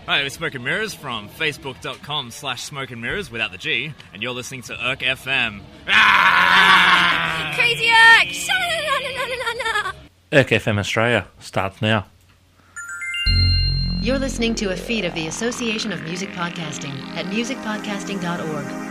Hi, it's Smoke and Mirrors from facebook.com/Smoke and Mirrors without the G, and you're listening to Irk FM. Crazy Irk! Sha-la-la-la-la-la-la. Irk FM Australia starts now. You're listening to a feed of the Association of Music Podcasting at musicpodcasting.org.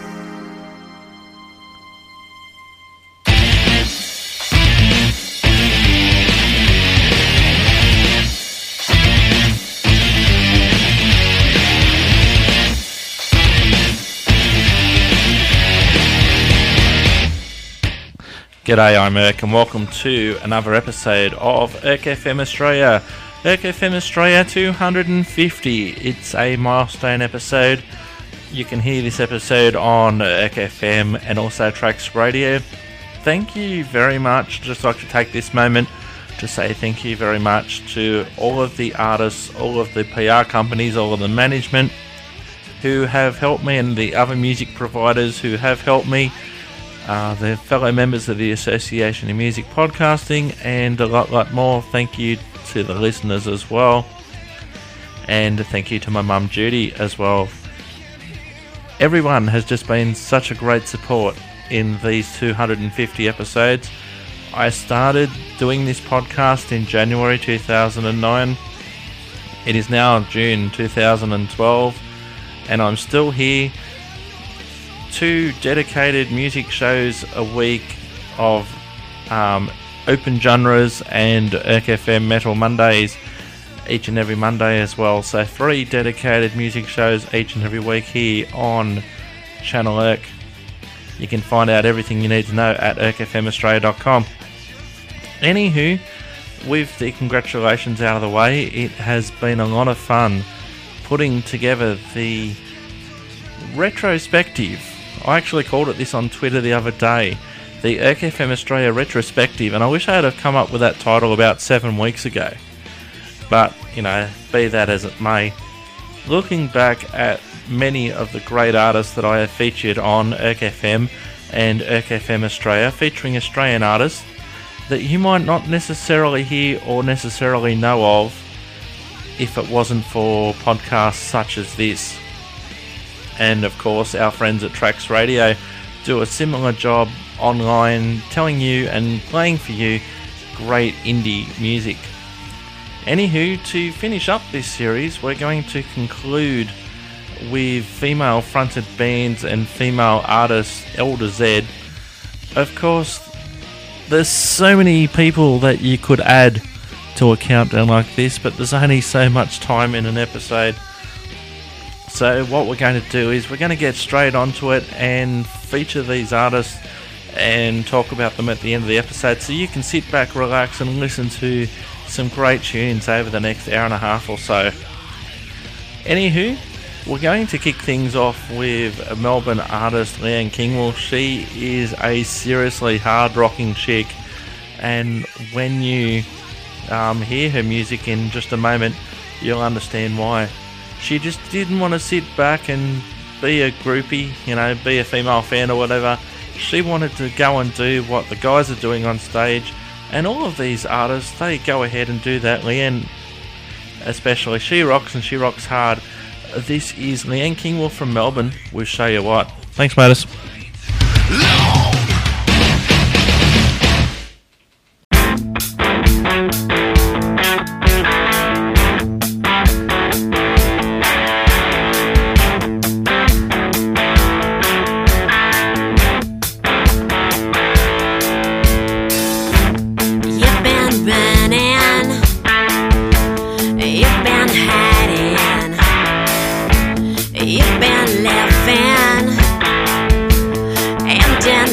G'day, I'm Irk and welcome to another episode of Irk FM Australia. Irk FM Australia 250. It's a milestone episode. You can hear this episode on Irk FM and also Trax Radio. Thank you very much. I'd just like to take this moment to say thank you very much to all of the artists, all of the PR companies, all of the management who have helped me, and the other music providers who have helped me. The fellow members of the Association of Music Podcasting, and a lot more. Thank you to the listeners as well, and thank you to my mum Judy as well. Everyone has just been such a great support in these 250 episodes. I started doing this podcast in January 2009. It is now June 2012, and I'm still here. 2 dedicated music shows a week of open genres and Irk FM Metal Mondays each and every Monday as well. So 3 dedicated music shows each and every week here on Channel Irk. You can find out everything you need to know at irkfmaustralia.com. Anywho, with the congratulations out of the way, it has been a lot of fun putting together the retrospective. I actually called it this on Twitter the other day, the Irk FM Australia Retrospective, and I wish I had have come up with that title about 7 weeks ago. But, you know, be that as it may, looking back at many of the great artists that I have featured on Irk FM and Irk FM Australia, featuring Australian artists that you might not necessarily hear or necessarily know of if it wasn't for podcasts such as this. And of course, our friends at Trax Radio do a similar job online, telling you and playing for you great indie music. Anywho, to finish up this series, we're going to conclude with female-fronted bands and female artists, L to Z. Of course, there's so many people that you could add to a countdown like this, but there's only so much time in an episode. So what we're going to do is we're going to get straight onto it and feature these artists and talk about them at the end of the episode, so you can sit back, relax and listen to some great tunes over the next hour and a half or so. Anywho, we're going to kick things off with a Melbourne artist, Leanne Kingwell. She is a seriously hard-rocking chick, and when you hear her music in just a moment, you'll understand why. She just didn't want to sit back and be a groupie, you know, be a female fan or whatever. She wanted to go and do what the guys are doing on stage, and all of these artists, they go ahead and do that. Leanne especially, she rocks and she rocks hard. This is Leanne Kingwell from Melbourne with Show You What. Thanks, Mattis. You've been laughing and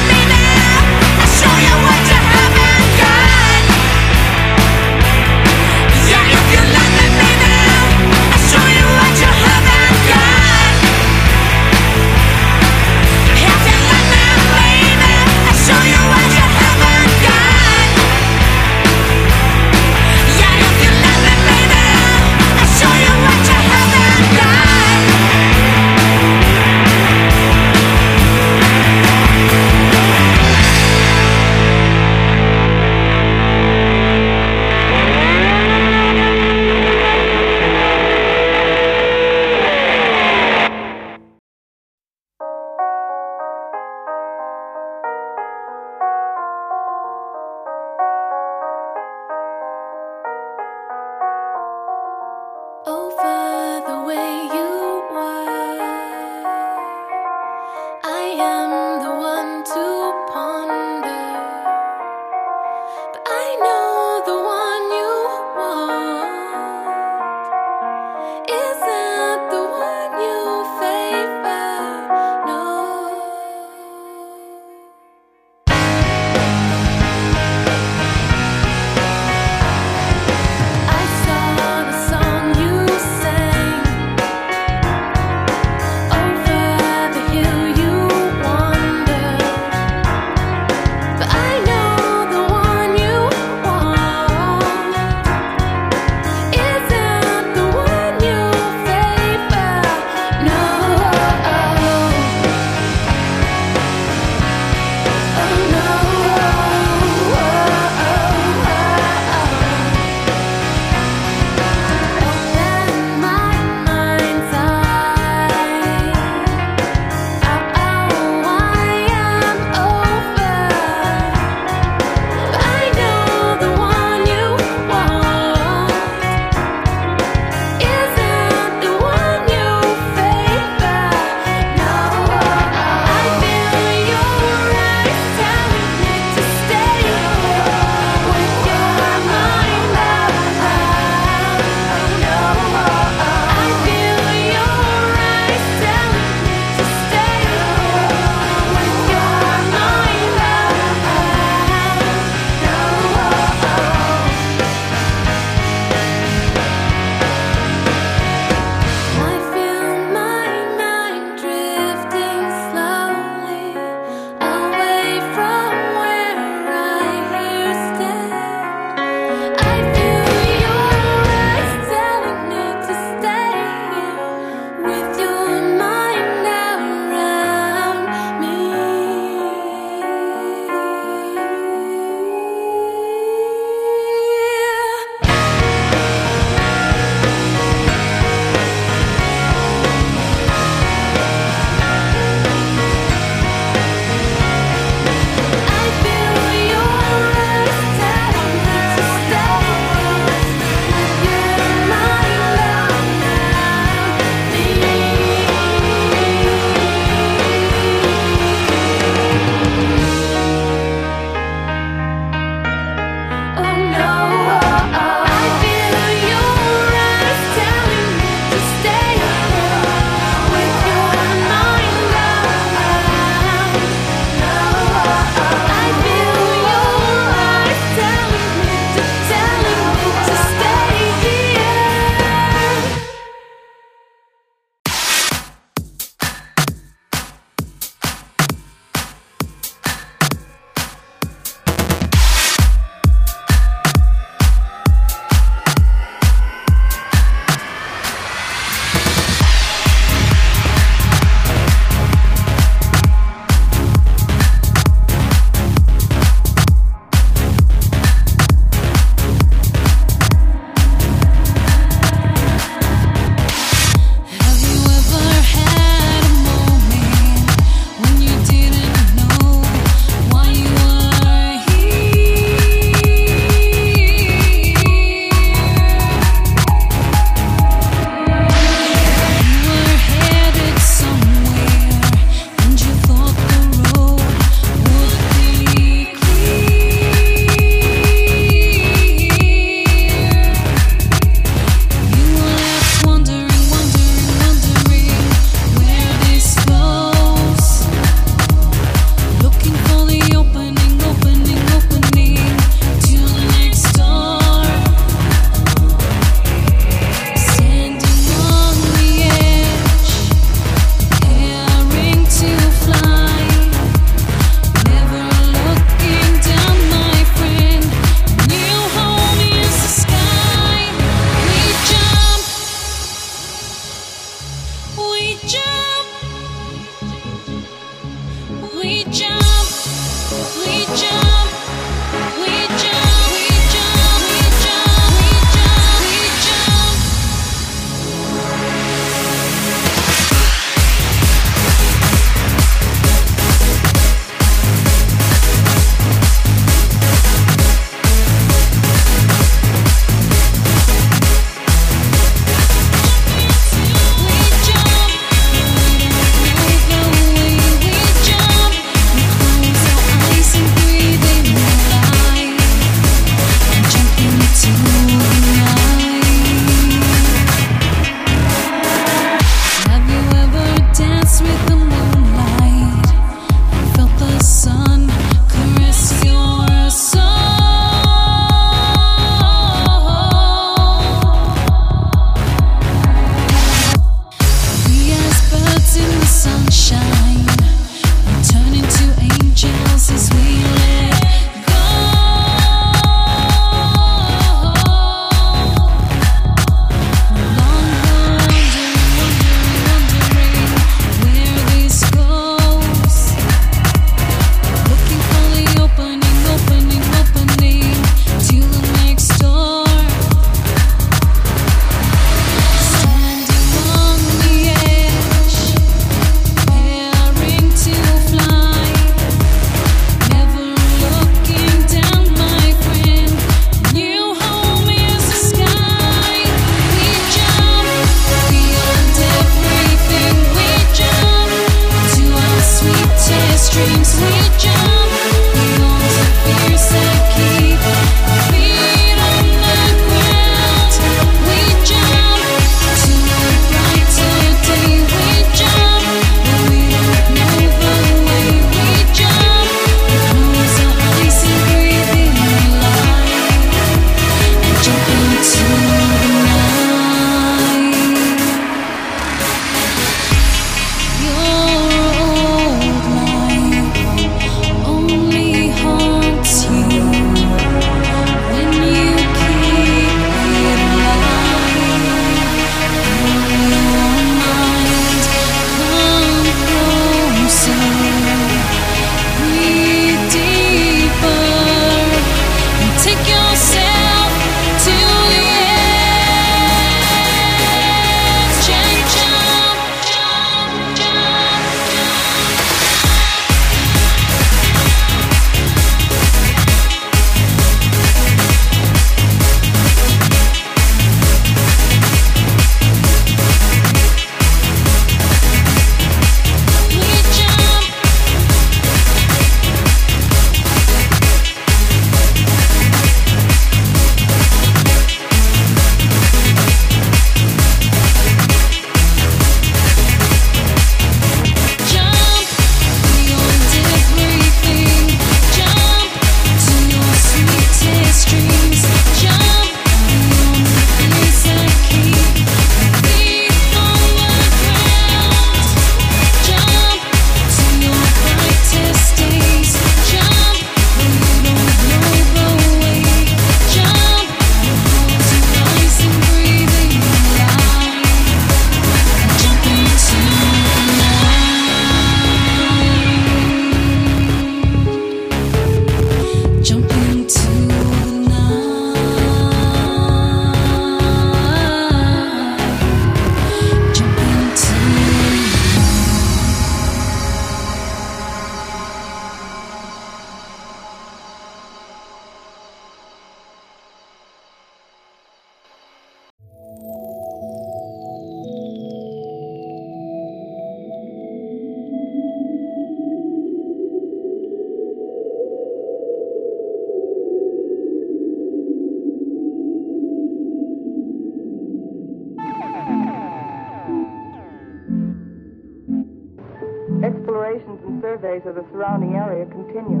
Explorations and surveys of the surrounding area continue.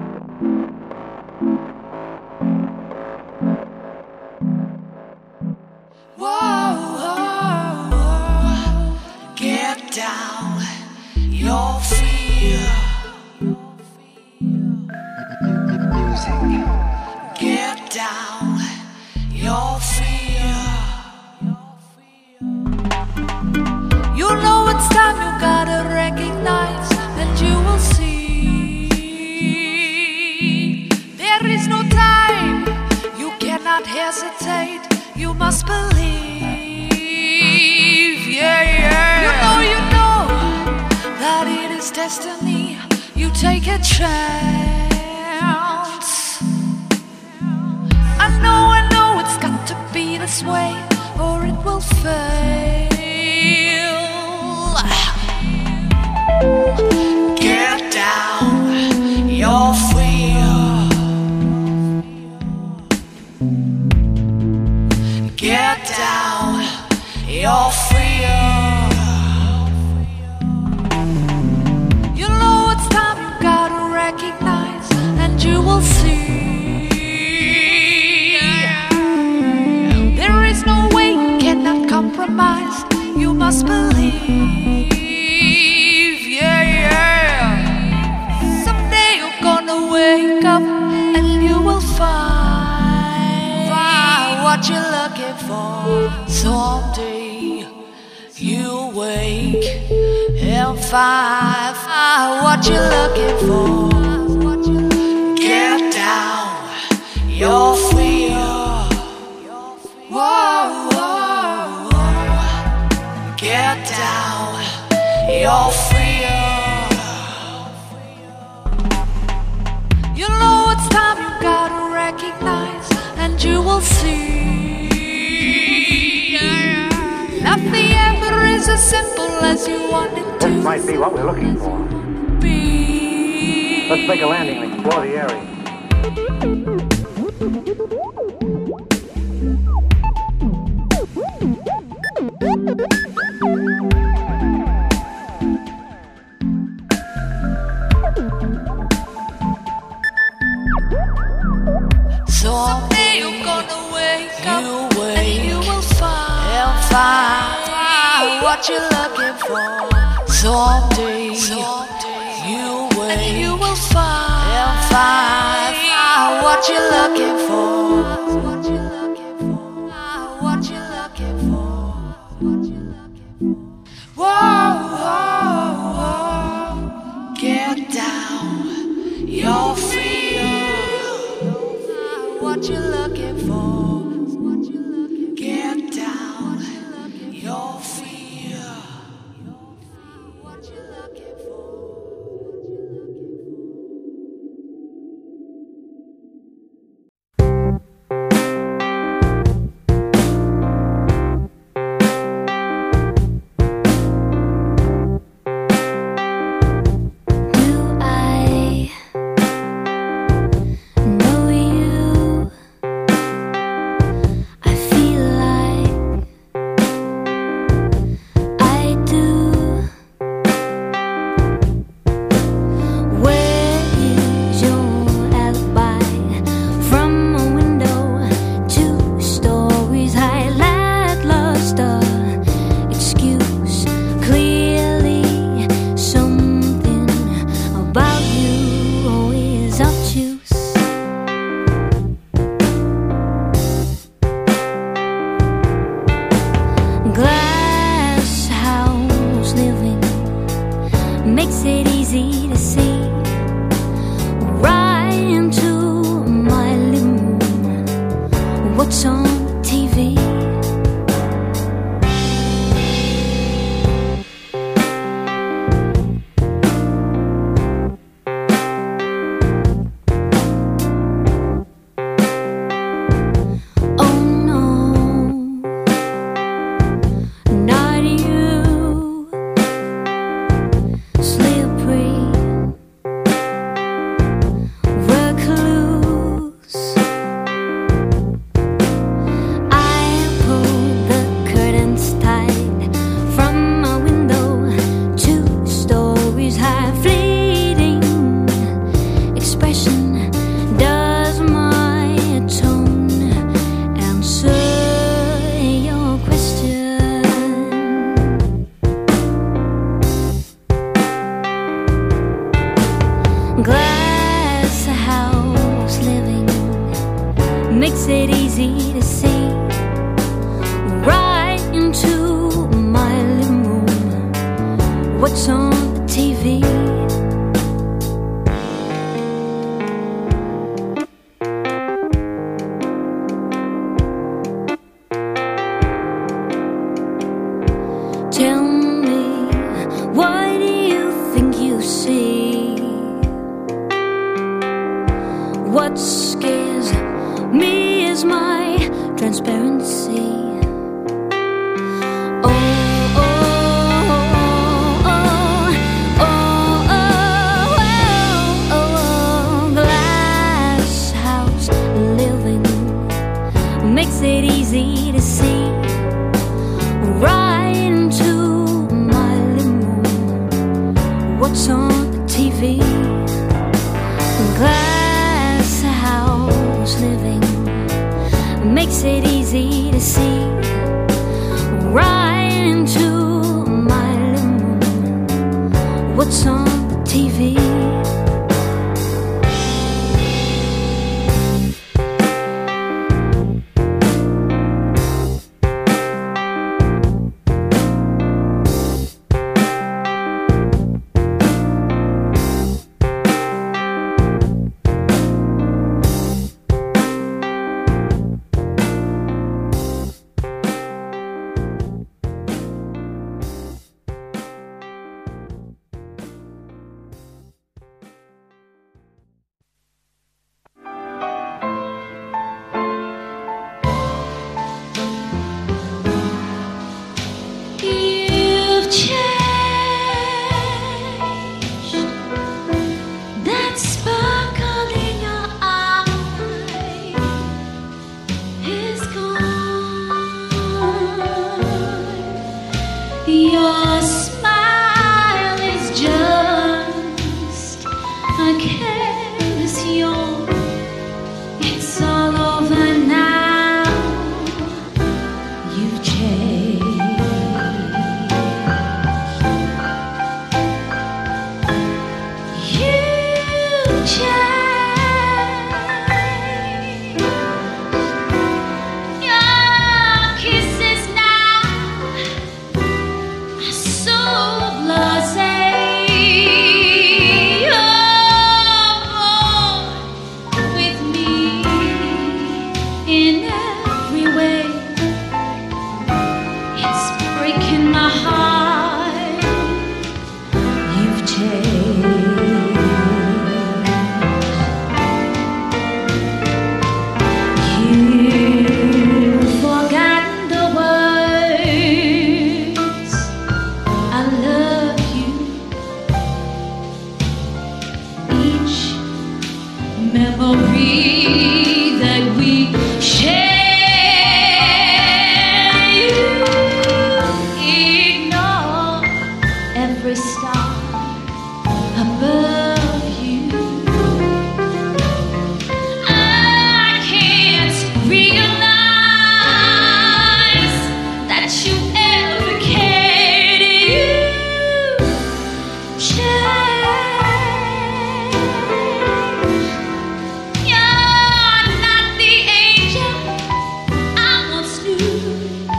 Whoa, get down, your fear. Music. Get down, your fear. You know it's time, you gotta recognize, and you will see. is destiny. You take a chance. I know it's got to be this way, or it will fail. Get down, you're free. Get down, you're free. You know it's time, you gotta recognize, and you will see. There is no way, you cannot compromise. You must believe. Someday you're gonna wake up and you will find what you're looking for. Someday you wake and find what you're looking for. Get down, you're free. Whoa, whoa, whoa. Get down, you're free. You know it's time, you gotta recognize, and you will see. Nothing ever is as simple as you want it to. This might be what we're looking for. Be. Let's make a landing and explore the area. Someday you're gonna wake up and you will find what you're looking for. Someday you wake and you will find what you're looking for. What you're looking for. What you're looking for. What you're looking for. Whoa, whoa, whoa. Get down, you're free. What you're looking for. Get down, you're free. What you're looking for. makes it easy to see right into my living room. What's on the TV? Tell me, why do you think you What scares me is my transparency. Glass house living makes it easy to see right into my living room. What's on the TV? Glass house living makes it easy to see right into my living room. What's on the TV? Your smile is just a careless yawn. It's all over now. You've changed. You've changed. Your kisses now are so blasé. You're born with me in every way. It's breaking my heart. You've changed. You've forgotten the words I love you. Each memory that we share, you ignore every star above you. I can't realize that you ever cared. You changed. You're not the angel I once knew.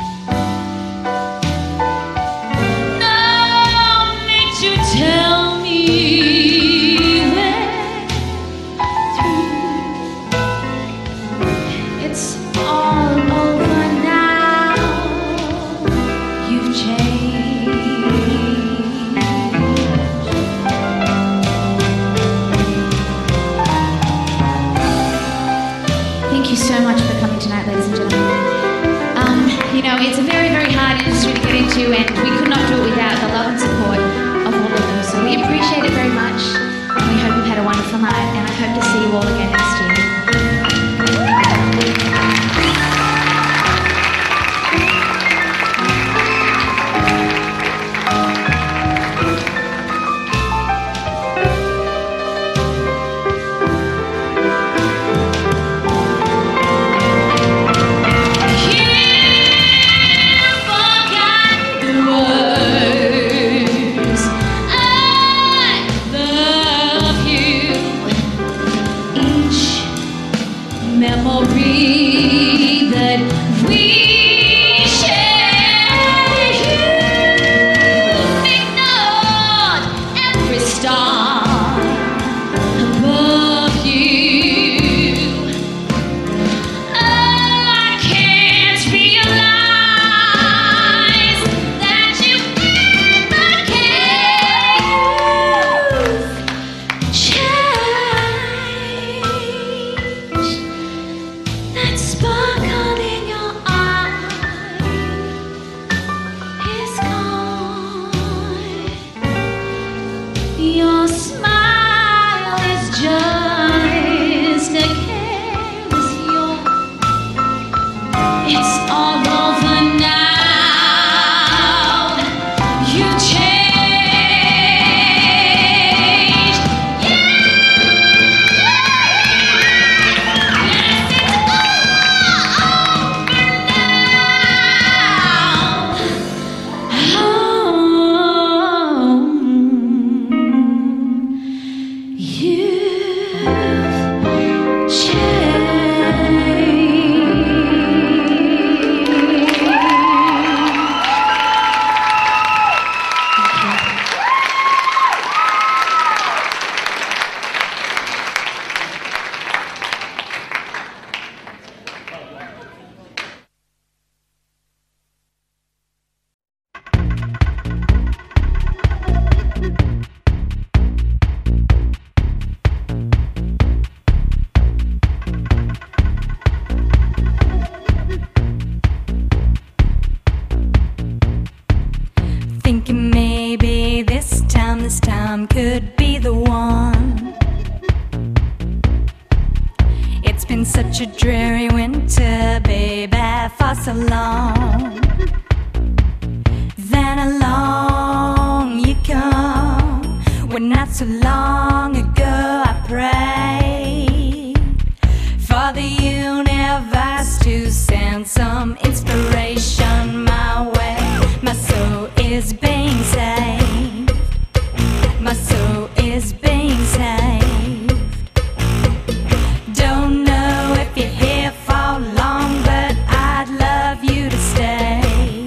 No need to tell me we're through. It's all over now. You've changed. Thank you so much for coming tonight, ladies and gentlemen. It's a very, very hard industry to get into, and we could not do it without the love and support of all of them. So we appreciate it very much, and we hope you've had a wonderful night, and I hope to see you all again next year. Forgot the words the one. It's been such a dreary winter, baby, for so long. Then along you come, when not so long ago I prayed for the universe to send some inspiration my way. My soul is being saved. My soul is being saved. Don't know if you're here for long, but I'd love you to stay.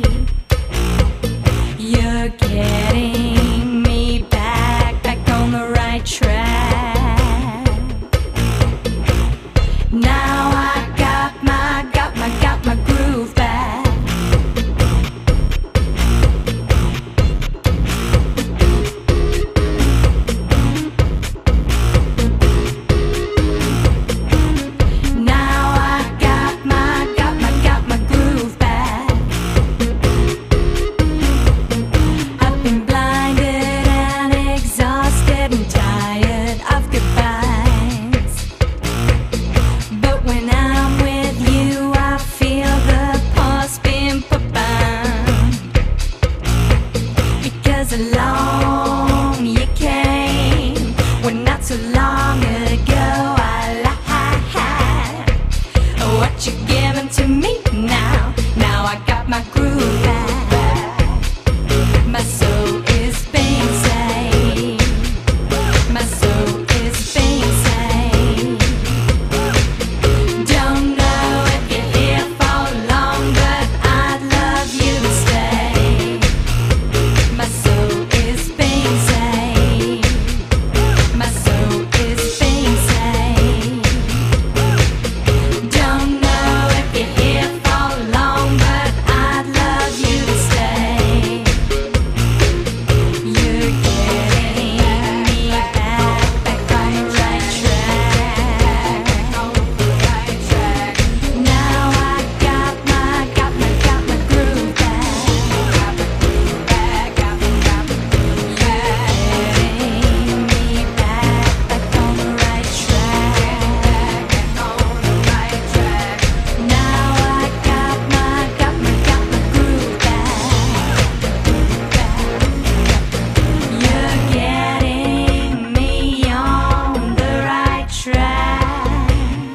You're getting me back on the right track. Now I got my groove back. Now I got my groove back. I've been blinded and exhausted and tired of goodbyes. But when I'm with you, I feel the pulse being put bound. Because along you came, when not so long ago I lied. What you giving to me now? Now I got my groove back. My soul is being saved. My soul is being saved. Don't know if you're here for long, but I'd love you to stay. My soul is being saved. My soul is being saved. Don't know if you're here for long, but I'd love you to stay. You're getting me back on the right track. Now I got my groove back. You're getting me back on the right track. Now I got my groove back. You're getting me on the right track.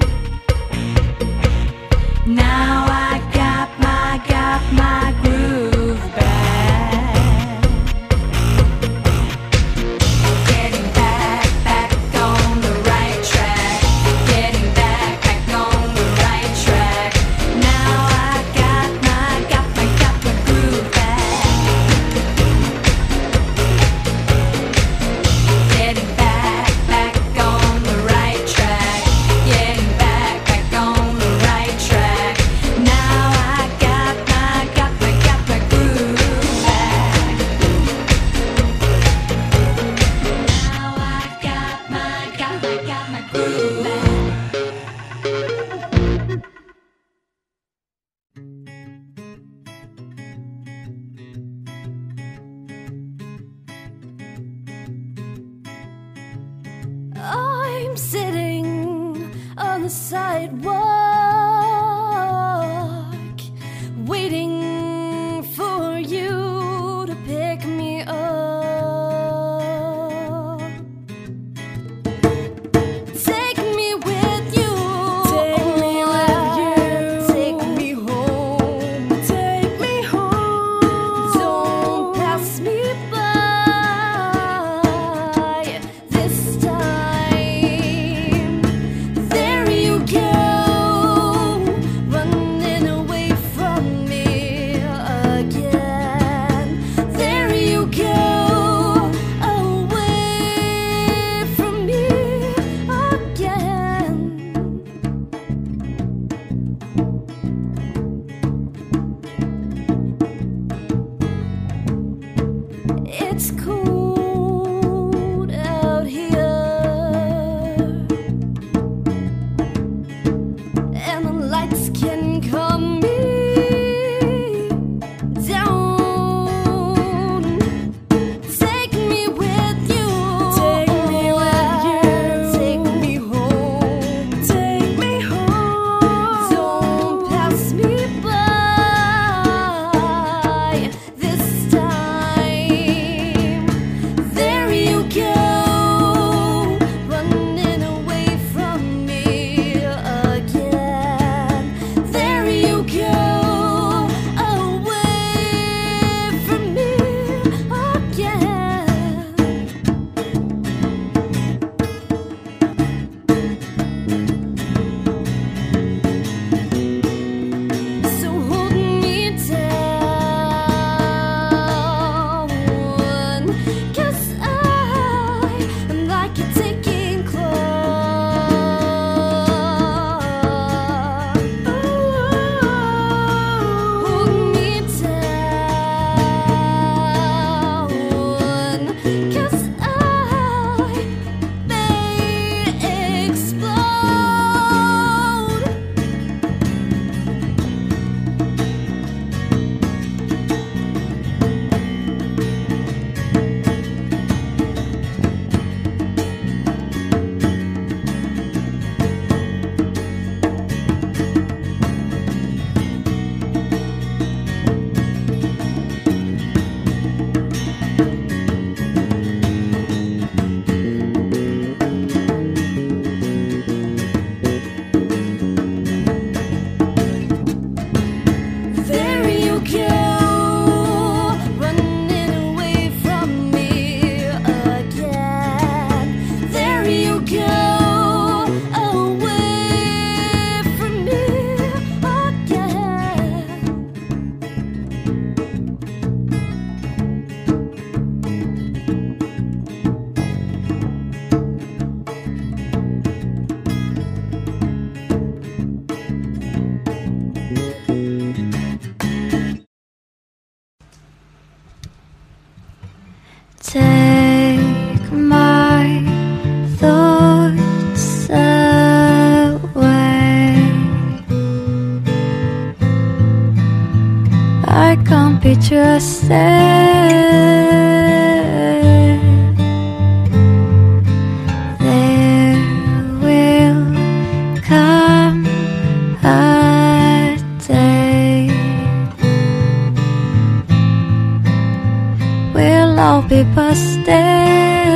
Now I got my groove back. Getting back on the right track. Getting back on the right track. Now I got my groove back. Getting back on the right track. Getting back on the right track. Now I got my groove back. Now I got my groove back. I'm sitting on the sidewalk, waiting for you to pick me up. Take me with you. Take me with you. Take me home. Take me home. Don't pass me by this time. There you go. interested. There will come a day we'll all be busted.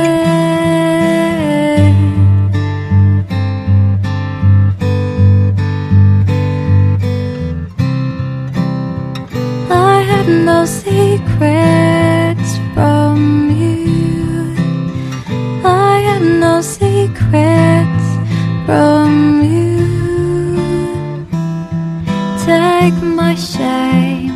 No secrets from you. I have no secrets from you. Take my shame,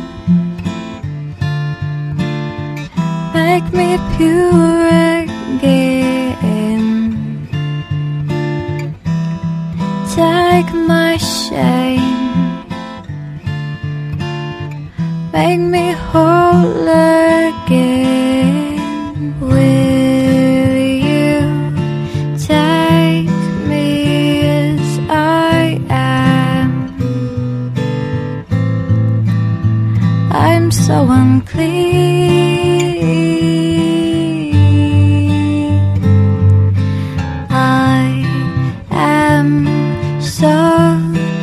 make me pure again. Take my shame, make me whole again. Will you take me as I am? I'm so unclean. I am so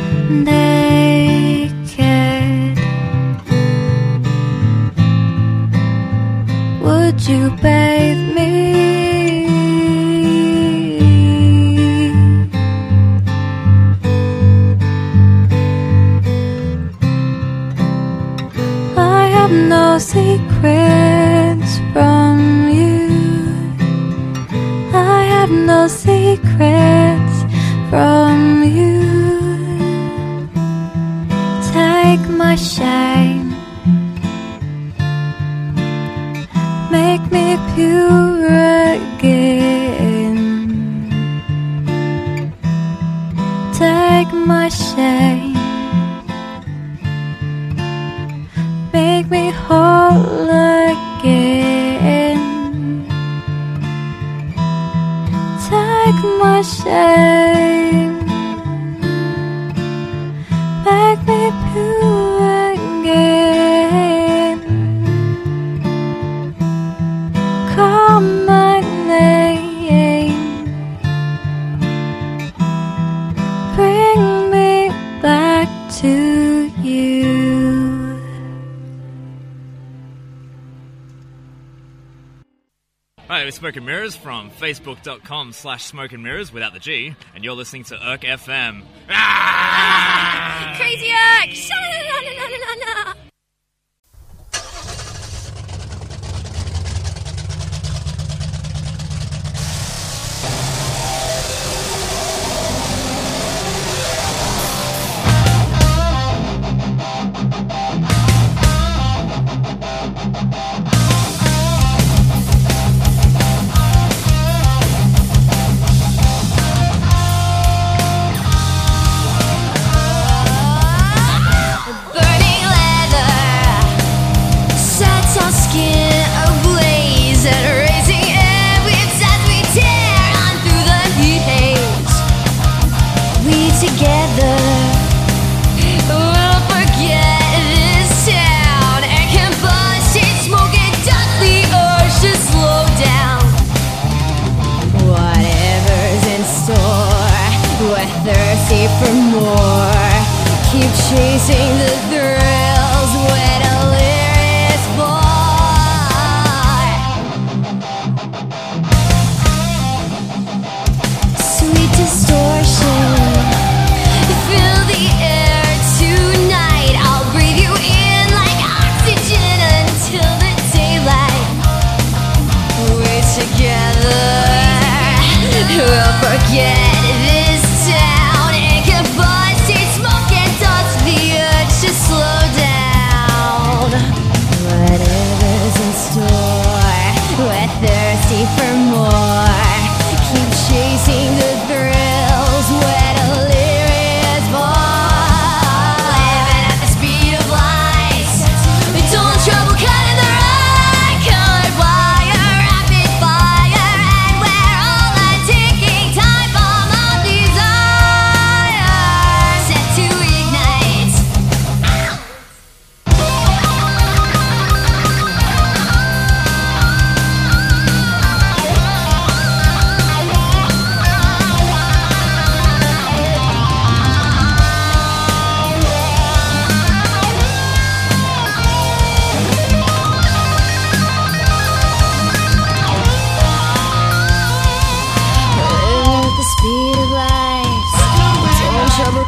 naked. Would you bathe me? I have no secrets from you. I have no secrets from you. Take my shame, make me pure again. Take my shame, make me whole again. Take my shame, make me pure again. Call my name, bring me back to you. Hi, we're Smoke and Mirrors from Facebook.com/Smoke and Mirrors without the G, and you're listening to Irk FM. Crazy Irk! Sha-la-la-la-la-la-la. Burning leather sets our skin ablaze and raising air whips as we tear on through the heat haze. We together will forget this town and combustion, smoke and dust. The urge to slow down. Whatever's in store, we're thirsty for more. Keep chasing the thrills when a lyrics far. Sweet distortion, fill the air tonight. I'll breathe you in like oxygen until the daylight. We're together, we'll forget this town and combust. Smoke and dust, the urge to slow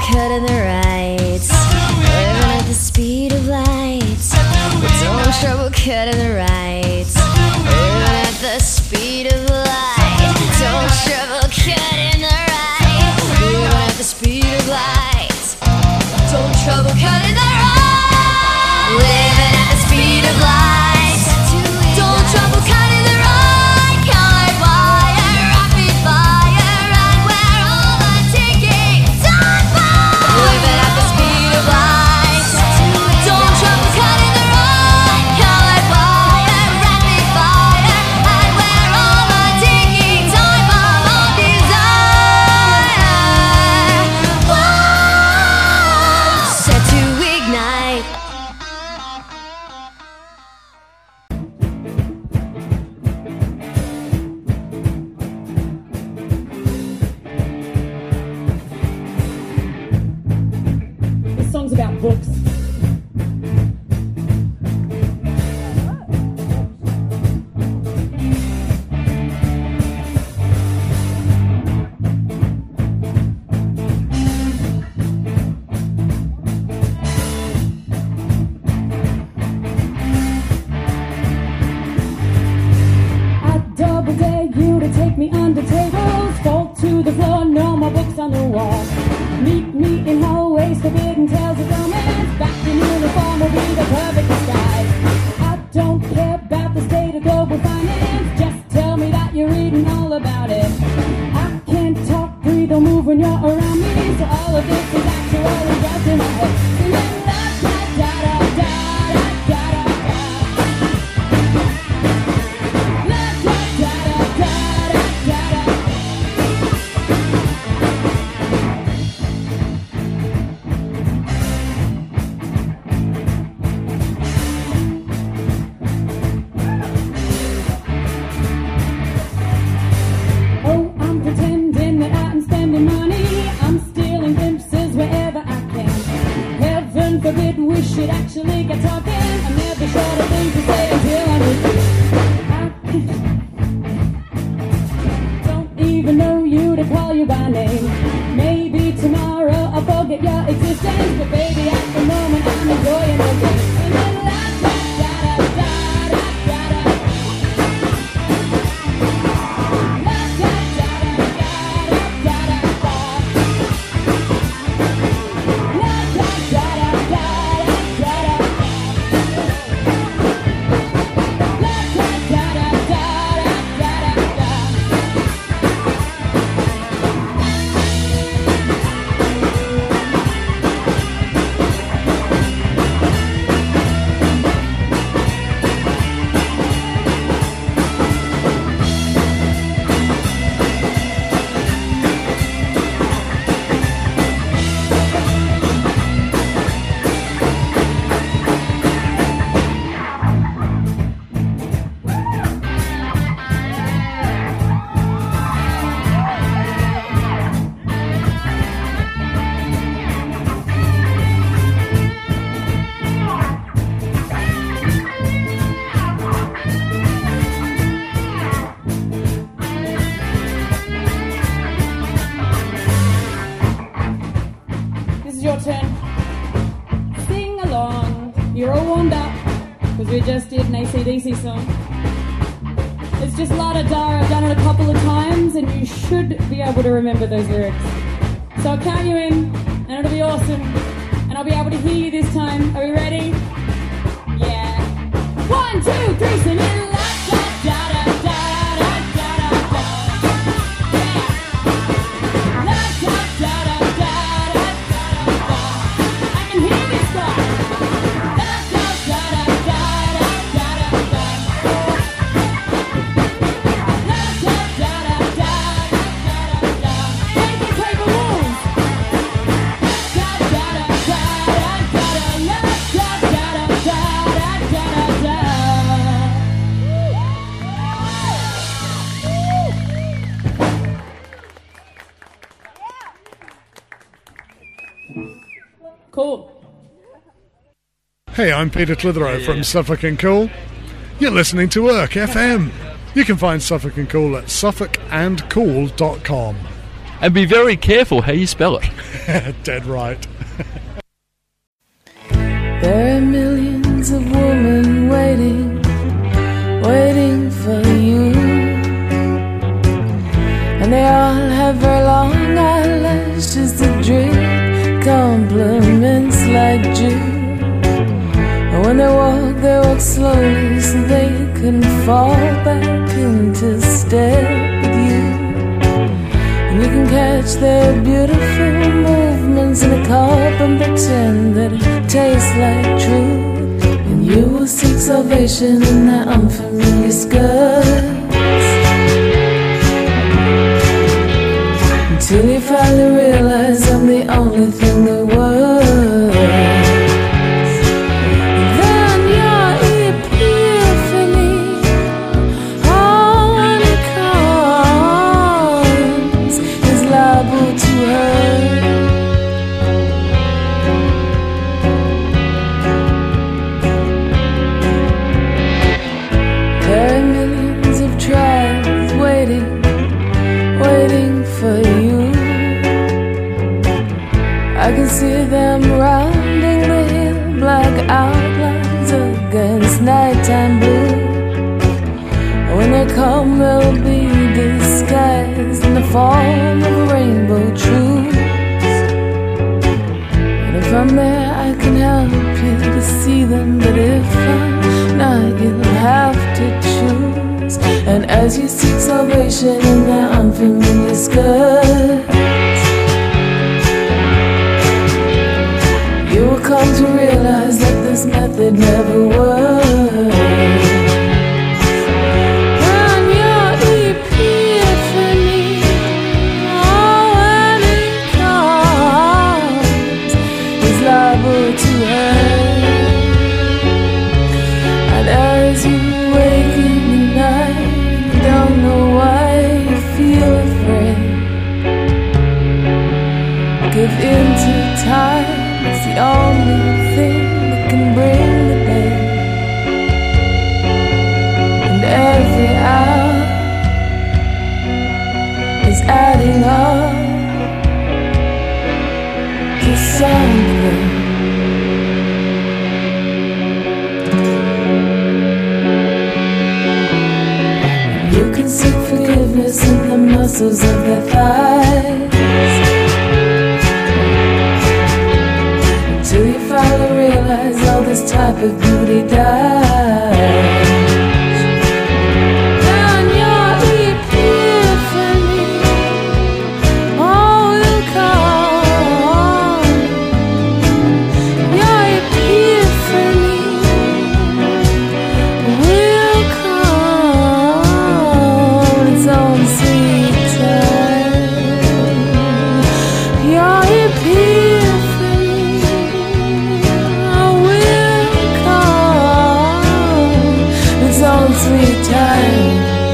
cutting the right. Living at the speed of light. Don't trouble cutting the right. Living at the speed of light. Don't trouble cutting the right. Living at the speed of light. Don't trouble cutting the right. Living at the speed of light. Don't trouble cutting the right. Colored wire, rapid fire, and we're all untaking time bomb. Living at the speed of light. Don't trouble cutting the right. Colored wire, rapid fire, and we're all untaking time bomb on desire. Whoa. Set to ignite. This song's about books. I double dare you to take me under tables, fall to the floor, no more books on the wall. Meet me in hallways, forbidden tales of romance. Back in uniform will be the perfect disguise. I don't care about the state of global finance. Just tell me that you're reading all about it. I can't talk, breathe, or move when you're around me. So all of this is actually just in my head. Singing la da da da da da da da. La da da da da da da. Oh, I'm pretending that I'm spending money. I'm stealing glimpses wherever I can. Heaven forbid we should actually get talking. I'm never short of things to say until I'm with you. I don't even know you to call you by name. Maybe tomorrow I'll forget your existence. But baby, at the moment I'm enjoying the game. And then la da da da da da da da. La da da da da da da da. La da da da da da da. La da da da da da da da. This is your turn. Sing along. You're all warmed up because we just did an AC/DC song. It's just la da da. I've done it a couple of times, and you should be able to remember those lyrics. So I'll count you in, and it'll be awesome. And I'll be able to hear you this time. Are we ready? Yeah. 1, 2, 3, sing it. La da da da da da da da da. Yeah. La da da da da da da da. I can hear this guy. La da da da da da da da da. La da da da da da da da. Paper, paper, walls. La da da da da da da. La da da da da da da da. Cool. Hey, I'm Peter Clitheroe from Suffolk and Cool. You're listening to Urk FM. You can find Suffolk and Cool at suffolkandcool.com. And be very careful how you spell it. Dead right. There are millions of women waiting for you. And they all have very long eyelashes that drip compliments like dew. And when they walk slowly so they can fall back into step with you. And you can catch their beautiful movements in a cup and pretend that it tastes like truth. And you will seek salvation in their unfamiliar skirts until you finally realize I'm the only thing that works. Then your epiphany, all when it comes, is liable to hurt. There are millions of trials waiting for you. I can see them rounding the hill, black outlines against nighttime blue. And when they come, they'll be disguised in the form of rainbow truths. And if I'm there, I can help you to see them. But if I'm not, you'll have to choose. And as you seek salvation in their unfamiliar skirts, you will come to realize that this method never works. And your epiphany, oh, when it comes, is liable to hurt. And as you wake in the night, you don't know why you feel afraid. Give in to time. It's the only thing that can bring the day. And every hour is adding up to something. You can seek forgiveness in the muscles of their thighs. Till you finally realize all this type of beauty dies. And your epiphany, oh, will come. Your epiphany will come in its own sweet time. Your epiphany sweet time.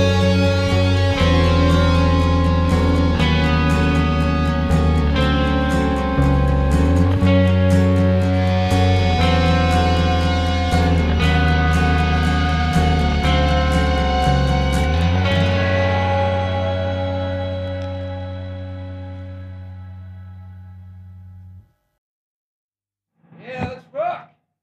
Yeah, let's rock!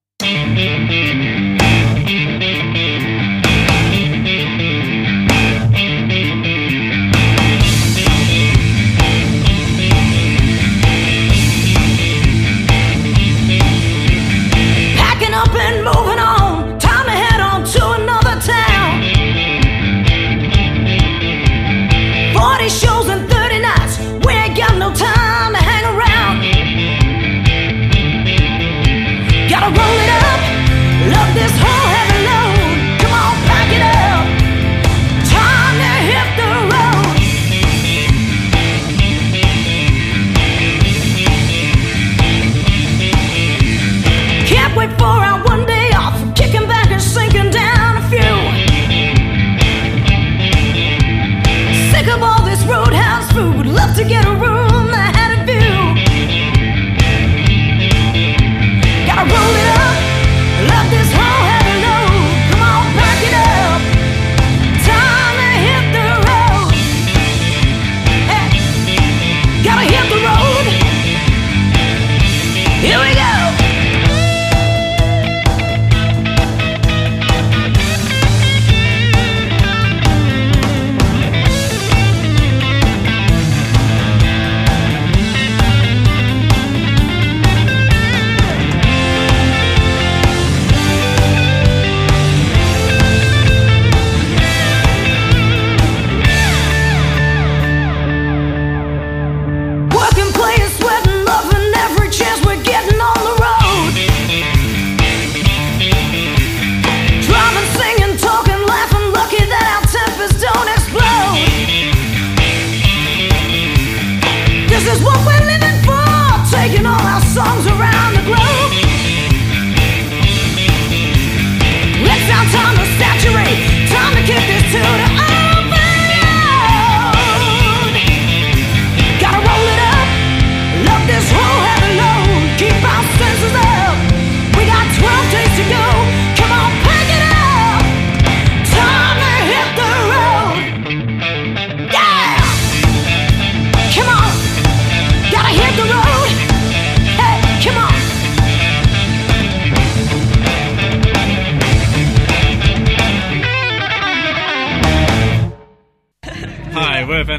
To get a room that had a view. Gotta roll it up, love this whole heavy load. Come on, pack it up, time to hit the road. Hey.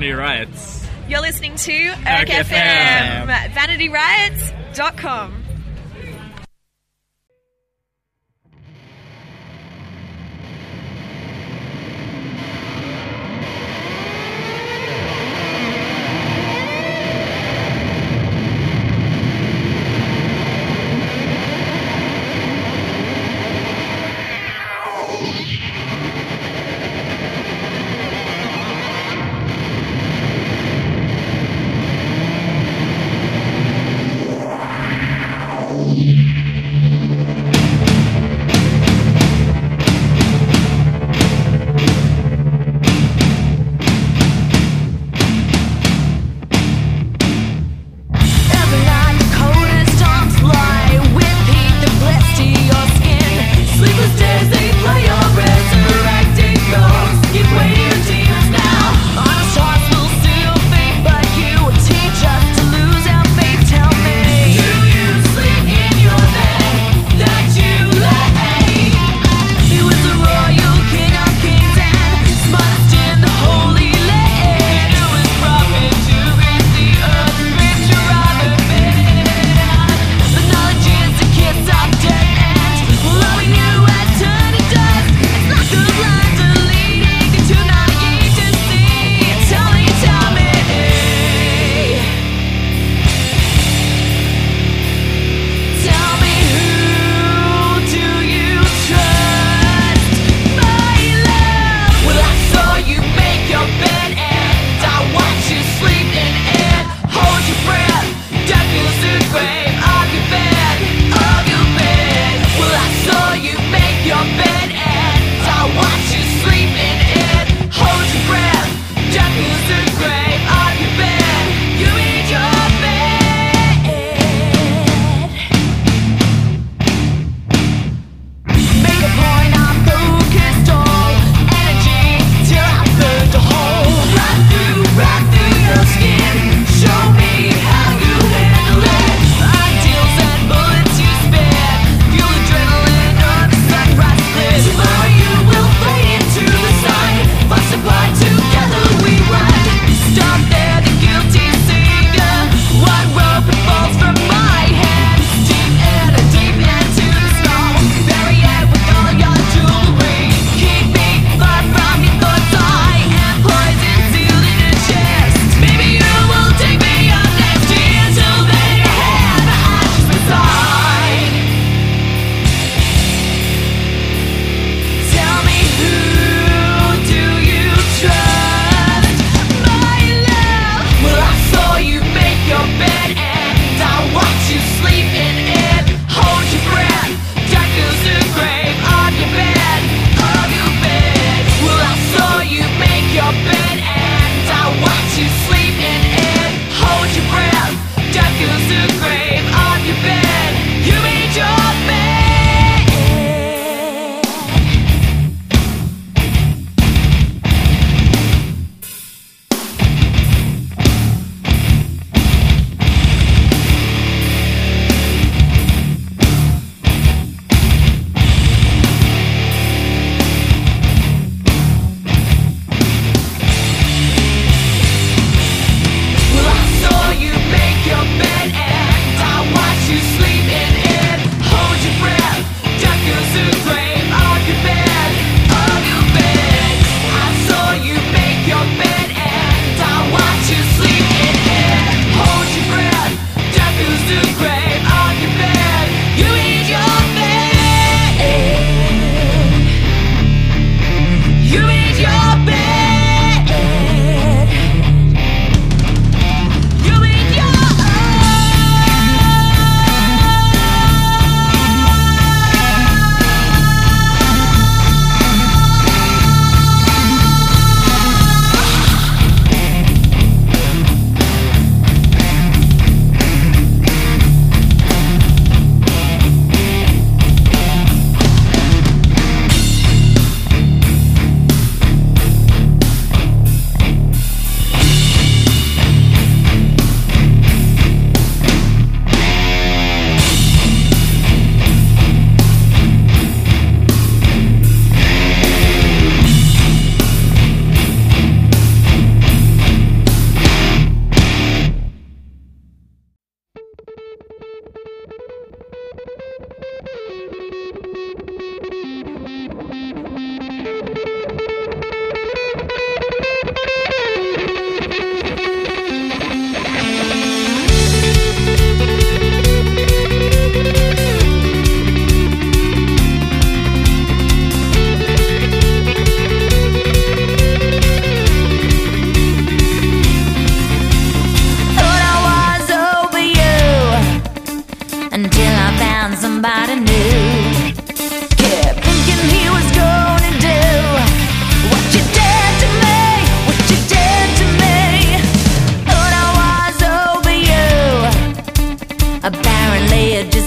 Vanity Riots. You're listening to Erk FM. VanityRiots.com.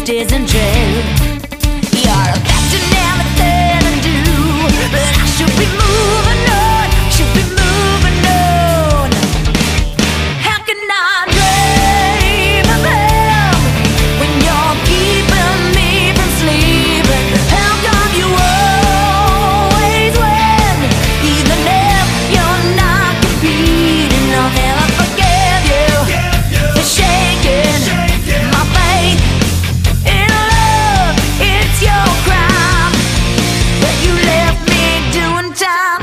just isn't true. You're a captain in everything I do, but I should be moving on, should be moving on. How can I dream of him when you're keeping me from sleeping? How come you always win, even if you're not competing? I'll never forgive you for shaking my faith in love. It's your crime, but you left me doing time.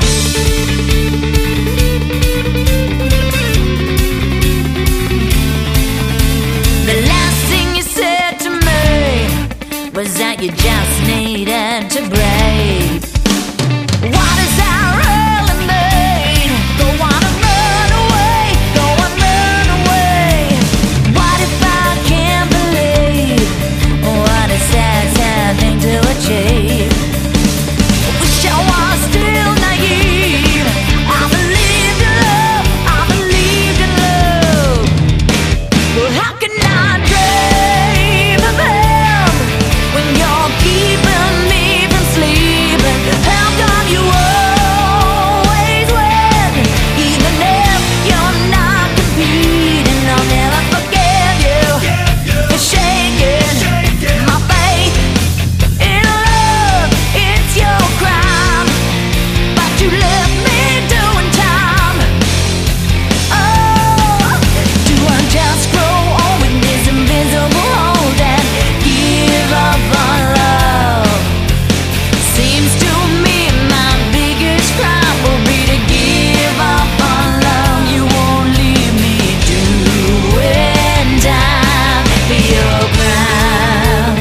The last thing you said to me was that you just needed to break. What does that really mean? Go on and run away, go on and run away. What if I can't believe what a sad, sad thing to achieve? I wish I was still naive. I believed in love, I believed in love. Well, how can I dream of him when you're keeping me from sleeping? How come you always win, even if you're not competing? I'll never forgive you for shaking my faith in love. It's your crime, but you left me doing time. Oh, do I just grow old with this invisible hold and give up on love? Seems to me my biggest crime will be to give up on love. You won't leave me doing time for your crime.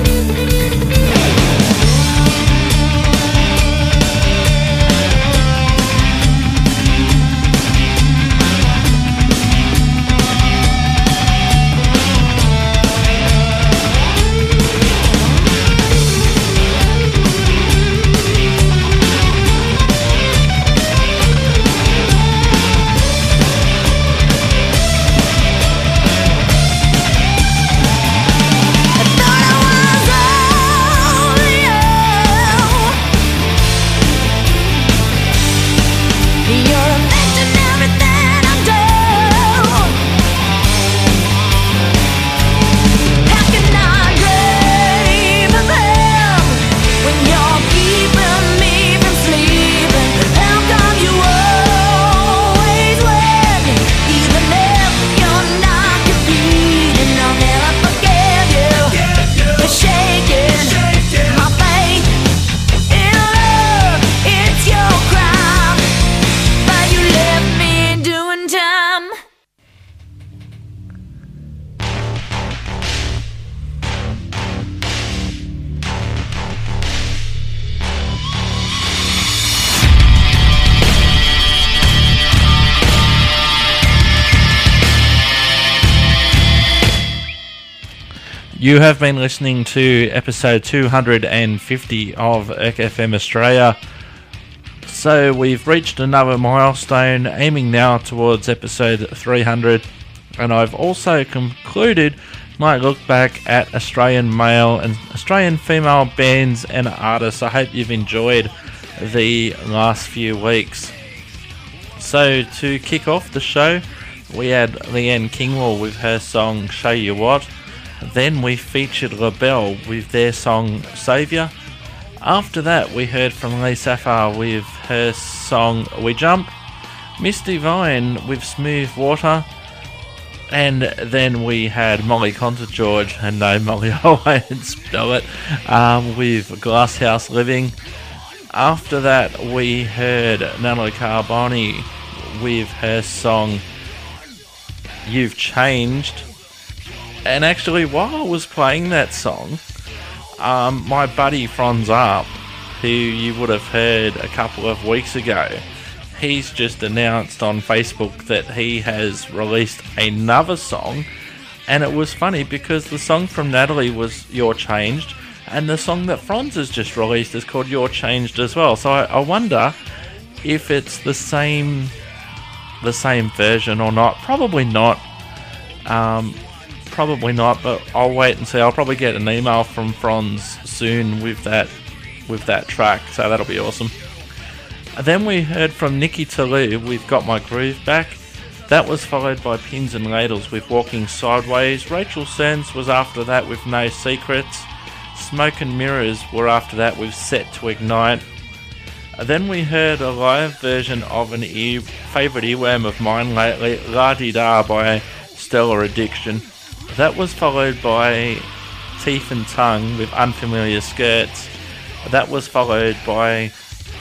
You're affecting everything I do. How can I dream of him when you're keeping me from sleeping? How come you always win, even if you're not competing? I'll never forgive you for shaking my faith in love. It's your crime, but you left me doing time. You have been listening to episode 250 of ERC-FM Australia. So we've reached another milestone, aiming now towards episode 300. And I've also concluded my look back at Australian male and Australian female bands and artists. I hope you've enjoyed the last few weeks. So to kick off the show, we had Leanne Kingwall with her song Show You What. Then we featured LaBelle with their song Saviour. After that we heard from Lee Safar with her song We Jump, Misty Vine with Smooth Water, and then we had Molly Conter-George, and no Molly, I won't spell it, with Glasshouse Living. After that we heard Natalie Carboni with her song You've Changed. And actually, while I was playing that song, my buddy Franz Arp, who you would have heard a couple of weeks ago, he's just announced on Facebook that he has released another song. And it was funny because the song from Natalie was You're Changed, and the song that Franz has just released is called You're Changed as well. So I wonder if it's the same version or not. Probably not. probably not, but I'll wait and see. I'll probably get an email from Franz soon with that track, so that'll be awesome. And then we heard from Nikki Toulouse with Got My Groove Back. That was followed by Pins and Ladles with Walking Sideways. Rachel Sands was after that with No Secrets. Smoke and Mirrors were after that with Set to Ignite. Then we heard a live version of an favourite earworm of mine lately, La Di Da by Stellar Addiction. That was followed by Teeth and Tongue with Unfamiliar Skirts. That was followed by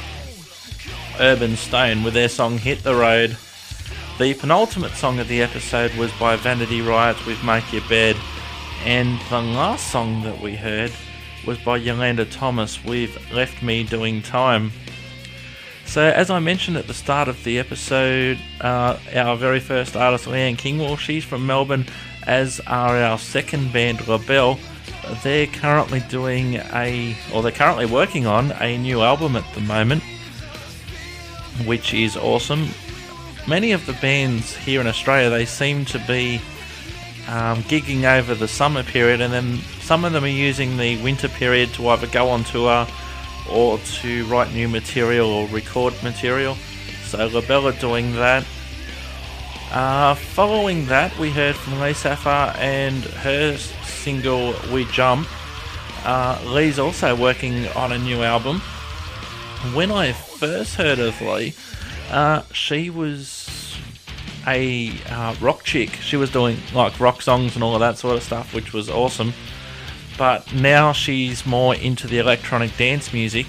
Urban Stone with their song Hit the Road. The penultimate song of the episode was by Vanity Riot with Make Your Bed. And the last song that we heard was by Yolanda Thomas with Left Me Doing Time. So, as I mentioned at the start of the episode, our very first artist, Leanne Kingwall, she's from Melbourne, as are our second band, LaBelle. They're currently working on a new album at the moment, which is awesome. Many of the bands here in Australia, they seem to be gigging over the summer period, and then some of them are using the winter period to either go on tour or to write new material or record material. So LaBelle are doing that. Following that, we heard from Lee Safar and her single We Jump. Lee's also working on a new album. When I first heard of Lee, she was a rock chick. She was doing like rock songs and all of that sort of stuff, which was awesome. But now she's more into the electronic dance music.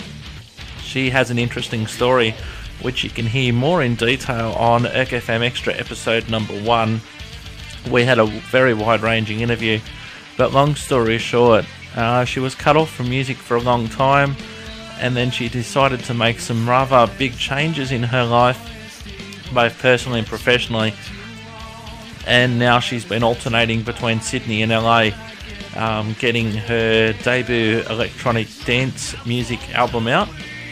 She has an interesting story, which you can hear more in detail on ErkFM Extra episode number 1. We had a very wide-ranging interview, but long story short, she was cut off from music for a long time, and then she decided to make some rather big changes in her life, both personally and professionally, and now she's been alternating between Sydney and LA, getting her debut electronic dance music album out.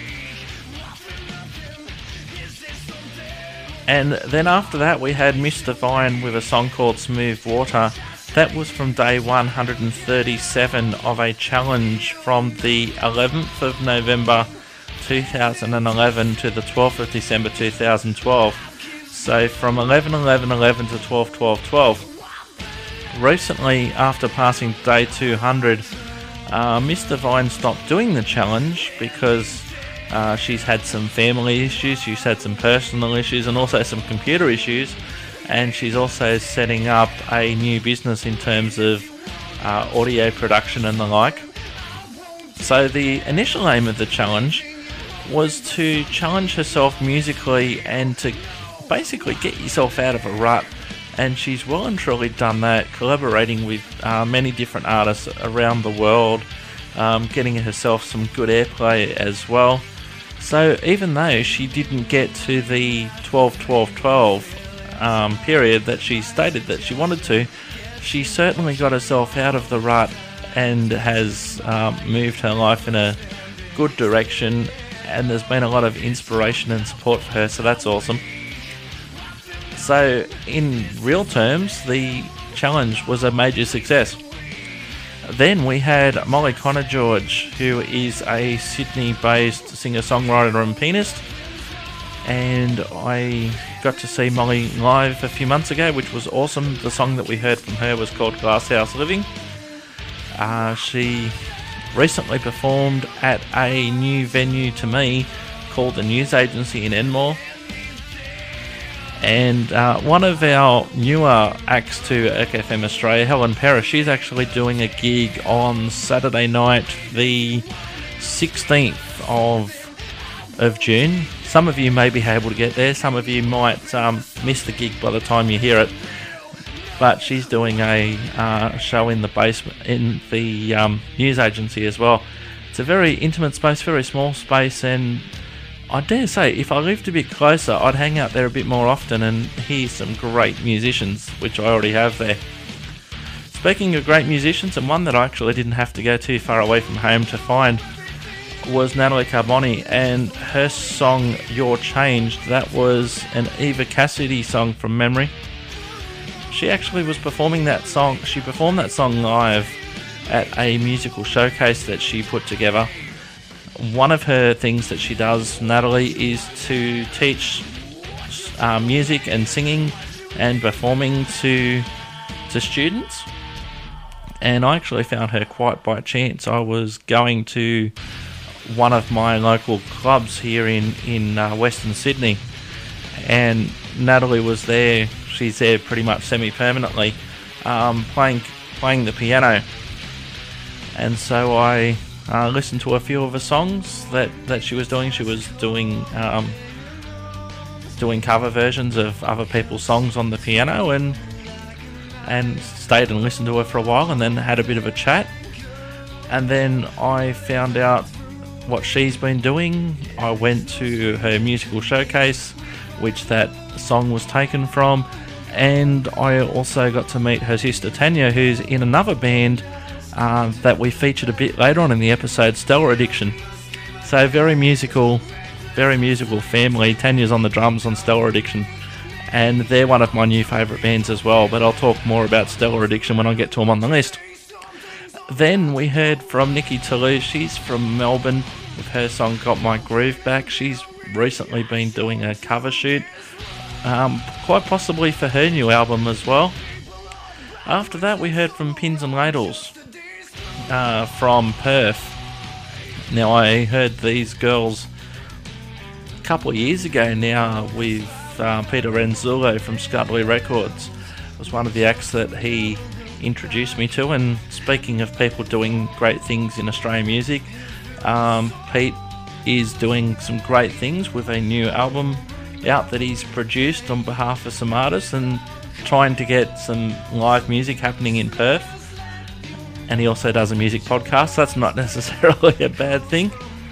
And then after that we had Mr. Vine with a song called Smooth Water. That was from day 137 of a challenge from the 11th of November 2011 to the 12th of December 2012. So from 11/11/11 to 12/12/12. Recently, after passing day 200, Mr. Vine stopped doing the challenge because she's had some family issues, she's had some personal issues, and also some computer issues, and she's also setting up a new business in terms of audio production and the like. So the initial aim of the challenge was to challenge herself musically and to basically get yourself out of a rut. And she's well and truly done that, collaborating with many different artists around the world, getting herself some good airplay as well. So even though she didn't get to the 12/12/12 period that she stated that she wanted to, she certainly got herself out of the rut and has moved her life in a good direction, and there's been a lot of inspiration and support for her, so that's awesome. So, in real terms, the challenge was a major success. Then we had Molly Connor-George, who is a Sydney-based singer-songwriter and pianist, and I got to see Molly live a few months ago, which was awesome. The song that we heard from her was called Glasshouse Living. She recently performed at a new venue to me called the News Agency in Enmore. And one of our newer acts to ErkFM Australia, Helen Parrish, she's actually doing a gig on Saturday night, the 16th of June. Some of you may be able to get there, some of you might miss the gig by the time you hear it. But she's doing a show in the basement, in the News Agency as well. It's a very intimate space, very small space, and I dare say, if I lived a bit closer, I'd hang out there a bit more often and hear some great musicians, which I already have there. Speaking of great musicians, and one that I actually didn't have to go too far away from home to find, was Natalie Carboni, and her song You're Changed. That was an Eva Cassidy song from memory. she actually was performing that song. She performed that song live at a musical showcase that she put together. One of her things that she does, Natalie, is to teach music and singing and performing to students. And I actually found her quite by chance. I was going to one of my local clubs here in Western Sydney, and Natalie was there. She's there pretty much semi-permanently, playing the piano. And so I listened to a few of her songs that she was doing. She was doing cover versions of other people's songs on the piano, and stayed and listened to her for a while, and then had a bit of a chat. And then I found out what she's been doing. I went to her musical showcase, which that song was taken from, and I also got to meet her sister Tanya, who's in another band that we featured a bit later on in the episode, Stellar Addiction. So very musical family. Tanya's on the drums on Stellar Addiction, and they're one of my new favourite bands as well, but I'll talk more about Stellar Addiction when I get to them on the list. Then we heard from Nikki Toulouse. She's from Melbourne with her song Got My Groove Back. She's recently been doing a cover shoot, quite possibly for her new album as well. After that we heard from Pins and Ladles from Perth. Now, I heard these girls a couple of years ago now with Peter Renzullo from Scuttley Records. It was one of the acts that he introduced me to. And speaking of people doing great things in Australian music, Pete is doing some great things with a new album out that he's produced on behalf of some artists and trying to get some live music happening in Perth. And he also does a music podcast, so that's not necessarily a bad thing.